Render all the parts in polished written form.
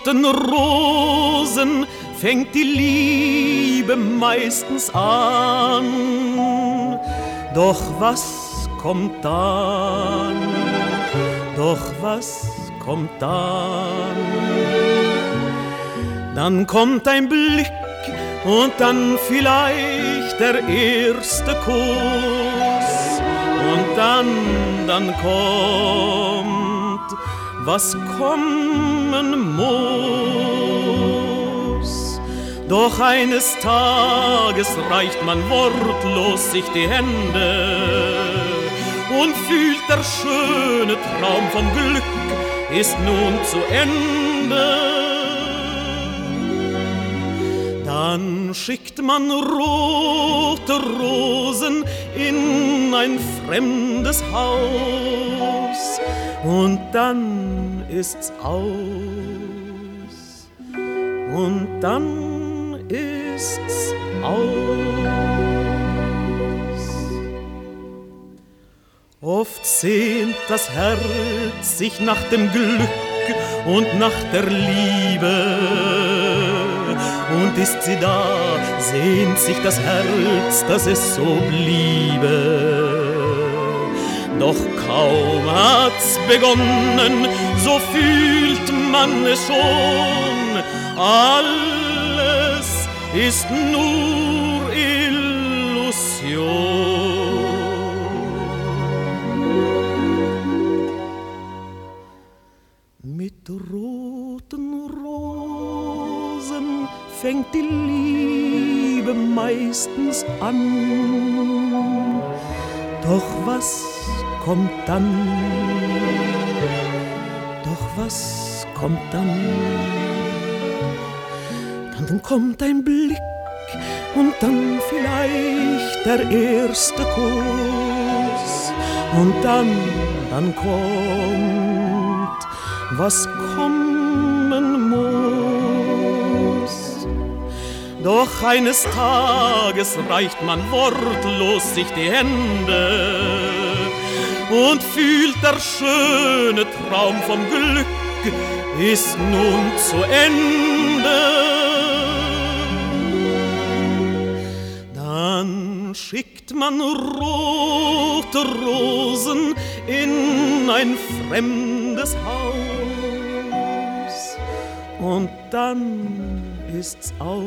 roten Rosen fängt die Liebe meistens an. Doch was kommt dann? Doch was kommt dann? Dann kommt ein Blick und dann vielleicht der erste Kuss. Und dann kommt, was kommen muss. Doch eines Tages reicht man wortlos sich die Hände und fühlt, der schöne Traum vom Glück ist nun zu Ende. Dann schickt man rote Rosen in ein fremdes Haus und dann ist's aus. Und dann ist's aus. Oft sehnt das Herz sich nach dem Glück und nach der Liebe. Und ist sie da, sehnt sich das Herz, dass es so bliebe. Doch kaum hat's begonnen, so fühlt man es schon. Alles ist nur Illusion. Mit roten Rosen fängt die Liebe meistens an. Doch was kommt dann? Doch was kommt dann? Dann kommt ein Blick und dann vielleicht der erste Kuss. Und dann kommt, was kommen muss. Doch eines Tages reicht man wortlos sich die Hände und fühlt, der schöne Traum vom Glück ist nun zu Ende. Dann schickt man rote Rosen in ein fremdes Haus und dann ist's aus.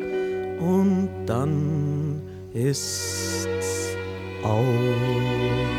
Und dann ist's aus.